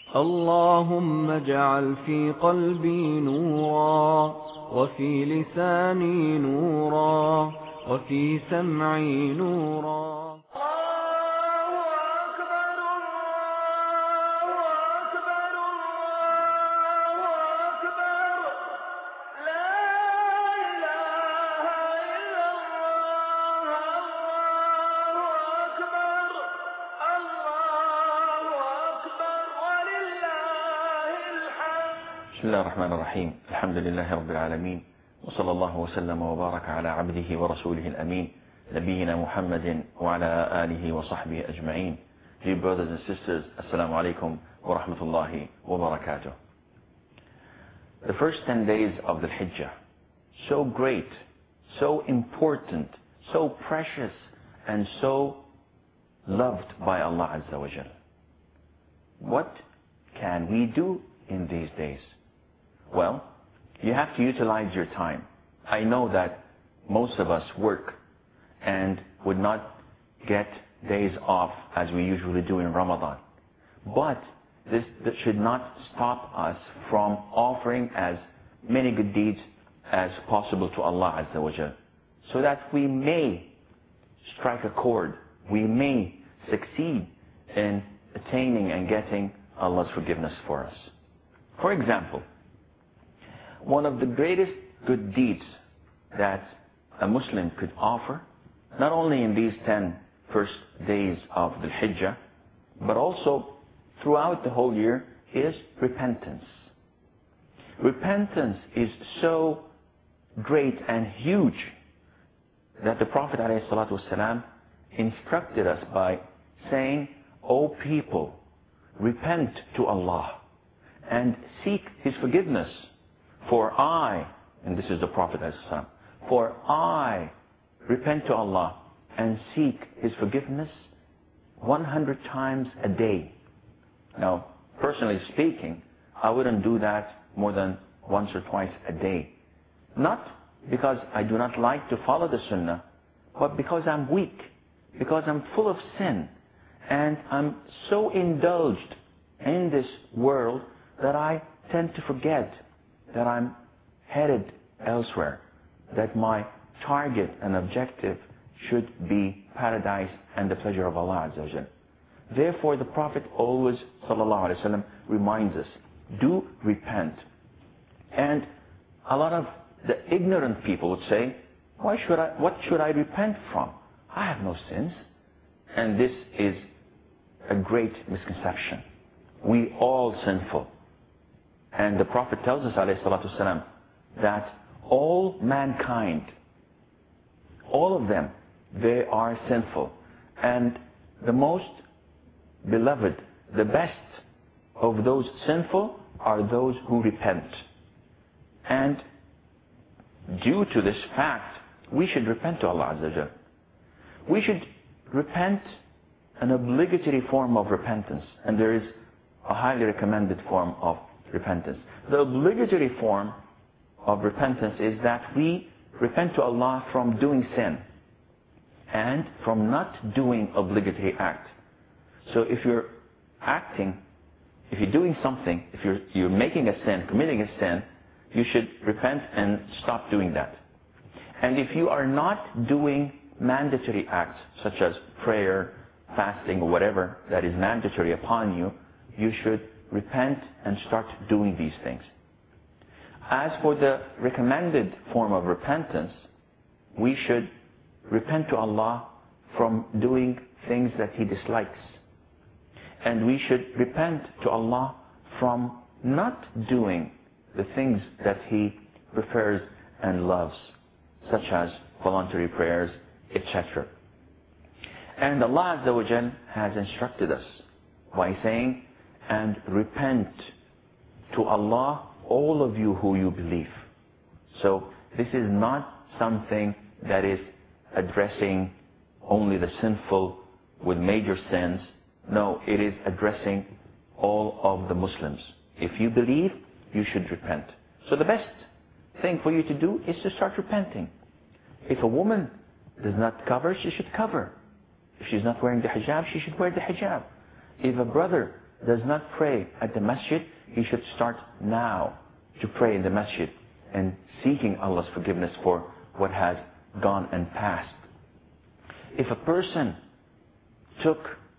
اللهم اجعل في قلبي نورا، وفي لساني نورا، وفي سمعي نورا. بسم الله الرحمن الرحيم. الحمد لله رب العالمين، وصلى الله وسلم وبارك على عبده ورسوله الأمين نبينا محمد وعلى آله وصحبه أجمعين. Dear brothers and sisters, Assalamu alaikum wa rahmatullahi wa barakatuh. The first 10 days of the Hijjah, so great, so important, so precious, and so loved by Allah Azza wa Jal. What can we do in these days? Well, you have to utilize your time. I know that most of us work and would not get days off as we usually do in Ramadan. But this should not stop us from offering as many good deeds as possible to Allah Azza wa Jal, so that we may strike a chord, we may succeed in attaining and getting Allah's forgiveness for us. For example, one of the greatest good deeds that a Muslim could offer, not only in these 10 first days of the Hijjah, but also throughout the whole year, is repentance. Repentance is so great and huge that the Prophet ﷺ instructed us by saying, "O people, repent to Allah and seek His forgiveness. For I," and this is the Prophet ﷺ, "for I repent to Allah and seek His forgiveness 100 times a day." Now, personally speaking, I wouldn't do that more than once or twice a day. Not because I do not like to follow the Sunnah, but because I'm weak, because I'm full of sin, and I'm so indulged in this world that I tend to forget that I'm headed elsewhere, that my target and objective should be paradise and the pleasure of Allah Azza wa Jal. Therefore, the Prophet always, sallallahu alaihi wasallam, reminds us, do repent. And a lot of the ignorant people would say, what should I repent from? I have no sins. And this is a great misconception. We all sinful. And the Prophet tells us, alayhi salatu wasalam, that all mankind, all of them, they are sinful. And the most beloved, the best of those sinful are those who repent. And due to this fact, we should repent to Allah Azza wa Jal. We should repent an obligatory form of repentance, and there is a highly recommended form of repentance. The obligatory form of repentance is that we repent to Allah from doing sin and from not doing obligatory act. So if you're doing something, if you're making a sin, committing a sin, you should repent and stop doing that. And if you are not doing mandatory acts such as prayer, fasting, or whatever that is mandatory upon you, you should repent and start doing these things. As for the recommended form of repentance, we should repent to Allah from doing things that He dislikes. And we should repent to Allah from not doing the things that He prefers and loves, such as voluntary prayers, etc. And Allah Azza wa Jal has instructed us by saying, "And repent to Allah, all of you who you believe." So this is not something that is addressing only the sinful with major sins. No, it is addressing all of the Muslims. If you believe, you should repent. So the best thing for you to do is to start repenting. If a woman does not cover, she should cover. If she's not wearing the hijab, she should wear the hijab. If a brother does not pray at the masjid, he should start now to pray in the masjid and seeking Allah's forgiveness for what has gone and passed. If a person took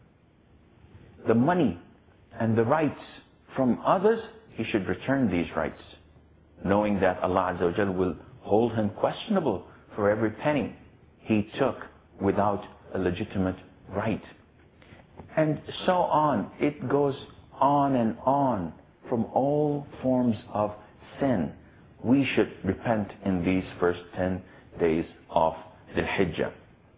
the money and the rights from others, he should return these rights, knowing that Allah Azza wa Jal will hold him questionable for every penny he took without a legitimate right. And so on. It goes on and on from all forms of sin. We should repent in these first 10 days of the Hijjah.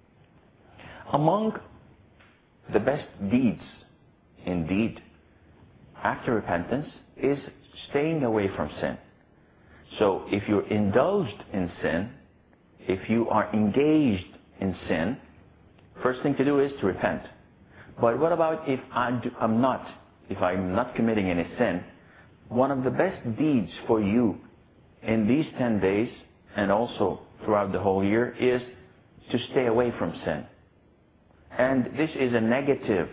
Among the best deeds, indeed, after repentance, is staying away from sin. So if you're indulged in sin, if you are engaged in sin, first thing to do is to repent. But what about if I'm not committing any sin? One of the best deeds for you in these 10 days and also throughout the whole year is to stay away from sin. And this is a negative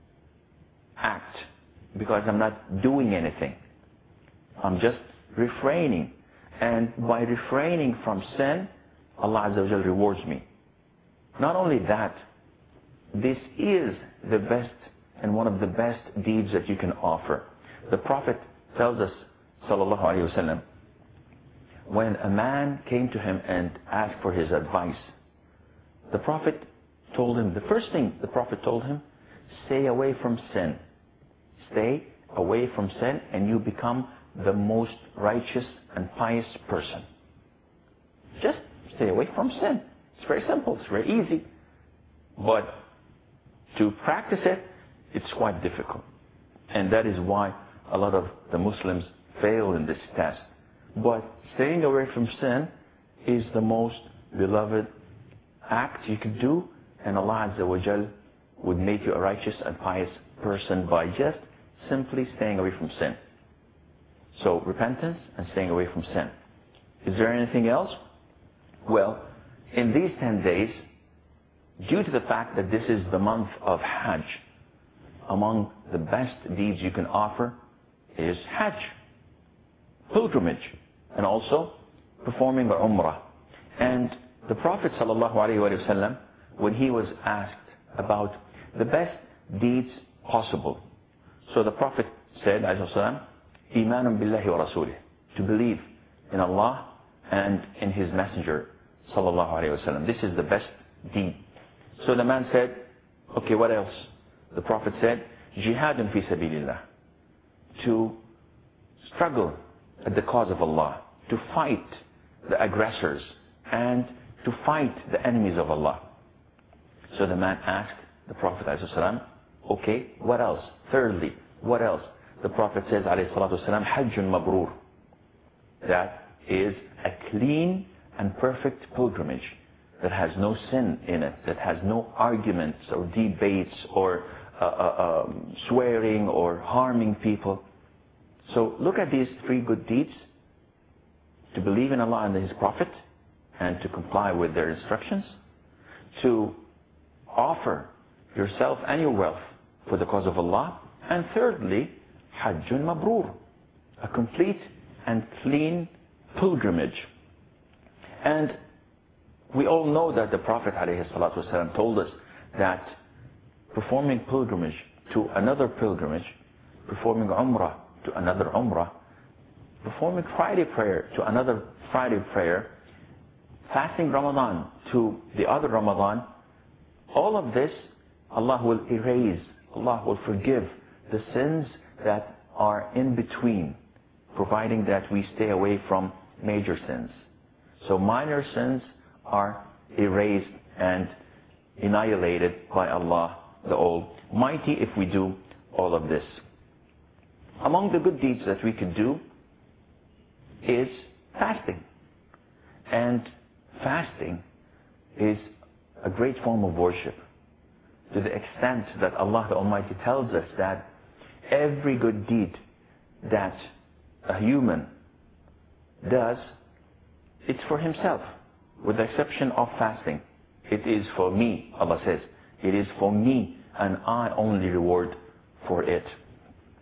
act because I'm not doing anything. I'm just refraining. And by refraining from sin, Allah Azza wa Jal rewards me. Not only that, this is the best and one of the best deeds that you can offer. The Prophet tells us, sallallahu alaihi wasallam, when a man came to him and asked for his advice, the Prophet told him, the first thing the Prophet told him, stay away from sin. Stay away from sin and you become the most righteous and pious person. Just stay away from sin. It's very simple. It's very easy. But to practice it, it's quite difficult. And that is why a lot of the Muslims fail in this test. But staying away from sin is the most beloved act you can do, and Allah Azza wa Jal would make you a righteous and pious person by just simply staying away from sin. So repentance and staying away from sin. Is there anything else? Well, in these 10 days, due to the fact that this is the month of Hajj, among the best deeds you can offer is Hajj, pilgrimage, and also performing the Umrah. And the Prophet ﷺ, when he was asked about the best deeds possible, so the Prophet said, Imanun billahi wa rasulih, to believe in Allah and in His Messenger ﷺ. This is the best deed. So the man said, okay, what else? The Prophet said, Jihadun fi sabilillah, to struggle at the cause of Allah, to fight the aggressors and to fight the enemies of Allah. So the man asked the Prophet ﷺ, okay, what else? Thirdly, what else? The Prophet says, ﷺ, Hajjun Mabrur. That is a clean and perfect pilgrimage that has no sin in it, that has no arguments or debates or swearing or harming people. So look at these 3 good deeds: to believe in Allah and His Prophet and to comply with their instructions, to offer yourself and your wealth for the cause of Allah, and thirdly, Hajjun Mabrur, a complete and clean pilgrimage. And we all know that the Prophet ﷺ told us that performing pilgrimage to another pilgrimage, performing Umrah to another Umrah, performing Friday prayer to another Friday prayer, fasting Ramadan to the other Ramadan, all of this, Allah will erase, Allah will forgive the sins that are in between, providing that we stay away from major sins. So minor sins are erased and annihilated by Allah the Almighty if we do all of this. Among the good deeds that we can do is fasting. And fasting is a great form of worship, to the extent that Allah the Almighty tells us that every good deed that a human does, it's for himself, with the exception of fasting. It is for me, Allah says. It is for me, and I only reward for it.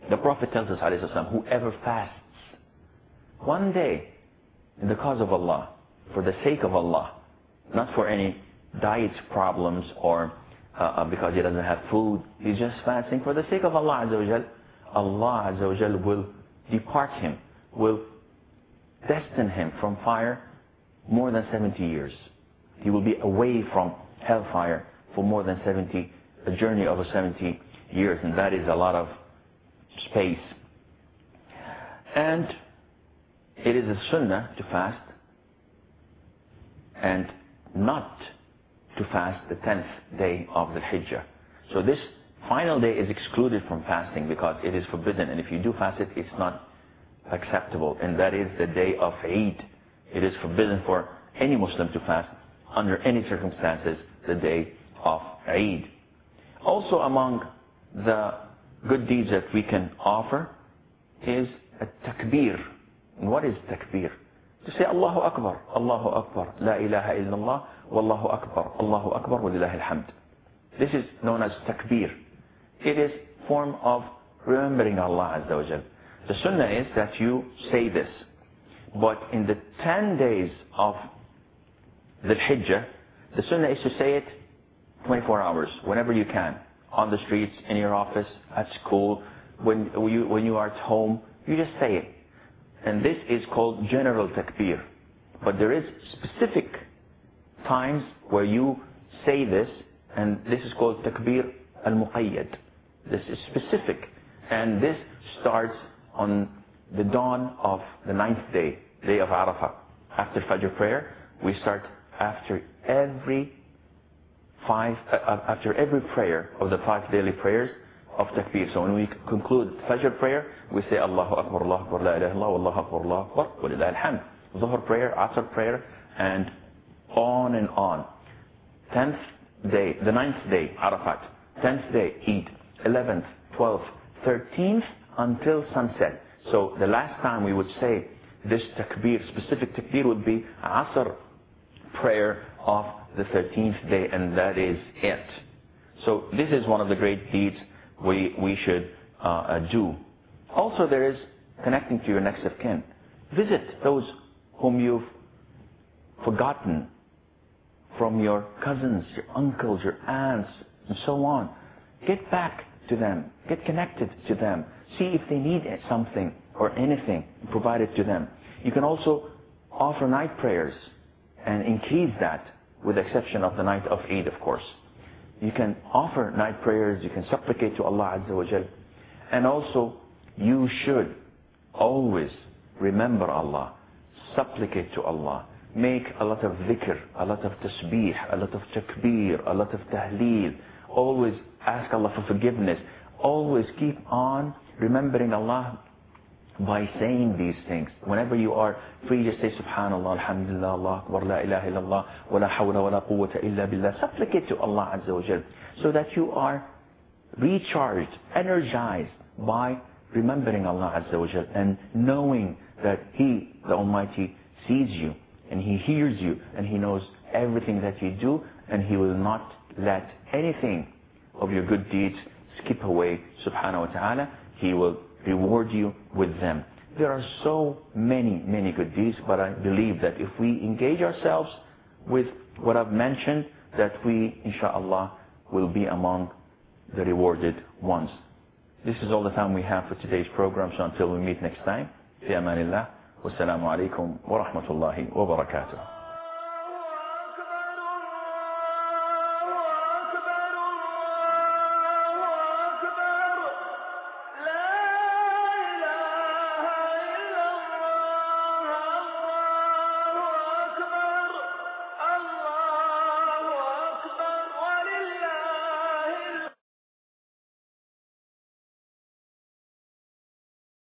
The Prophet tells us, alayhi salam, whoever fasts one day in the cause of Allah, for the sake of Allah, not for any diet problems or because he doesn't have food, he's just fasting for the sake of Allah Azza wa Jal, Allah Azza wa Jal will depart him, will destine him from fire more than 70 years. He will be away from hellfire for more than 70, a journey of 70 years, and that is a lot of space. And it is a sunnah to fast and not to fast the 10th day of the Hijjah. So this final day is excluded from fasting because it is forbidden, and if you do fast it, it's not acceptable, and that is the day of Eid. It is forbidden for any Muslim to fast under any circumstances the day of Eid. Also among the good deeds that we can offer is a takbir. And what is takbir? To say Allahu Akbar, Allahu Akbar, La ilaha illallah, Wallahu Akbar, Allahu Akbar, Walillahi alhamd. This is known as takbir. It is a form of remembering Allah Azza wa Jal. The sunnah is that you say this. But in the 10 days of the Hijjah, the sunnah is to say it 24 hours, whenever you can. On the streets, in your office, at school, when you are at home, you just say it. And this is called general takbir. But there is specific times where you say this, and this is called takbir al-muqayyad. This is specific. And this starts on the dawn of the 9th day, day of Arafah. After Fajr prayer, we start after every prayer of the 5 daily prayers of takbir. So when we conclude Fajr prayer, we say Allahu Akbar, Allahu Akbar, La ilaha illallah, Wallahu Akbar, Allahu Akbar, Walillahi alhamd. Zuhr prayer, Asr prayer, and on and on. 10th day, the 9th day, Arafat. 10th day, Eid. 11th, 12th, 13th, until sunset. So the last time we would say this takbir, specific takbir, would be Asr prayer of the 13th day, and that is it. So this is one of the great deeds we should do. Also, there is connecting to your next of kin. Visit those whom you've forgotten, from your cousins, your uncles, your aunts, and so on. Get back to them. Get connected to them. See if they need something or anything, provide it to them. You can also offer night prayers and increase that, with the exception of the night of Eid, of course. You can offer night prayers, you can supplicate to Allah Azza wa Jal. And also, you should always remember Allah, supplicate to Allah, make a lot of dhikr, a lot of tasbih, a lot of takbir, a lot of tahleel. Always ask Allah for forgiveness. Always keep on remembering Allah by saying these things. Whenever you are free, just say Subhanallah, Alhamdulillah, Allah Akbar, La ilaha illallah, wa la hawla wa la quwwata illa billah. Supplicate to Allah Azza wa Jal, so that you are recharged, energized by remembering Allah Azza wa Jal and knowing that He, the Almighty, sees you and He hears you and He knows everything that you do, and He will not let anything of your good deeds skip away, subhanahu wa ta'ala. He will reward you with them. There are so many, many good deeds, but I believe that if we engage ourselves with what I've mentioned, that we, inshaAllah, will be among the rewarded ones. This is all the time we have for today's program, so until we meet next time, fi amanillah, wassalamu alaikum wa rahmatullahi wa barakatuh.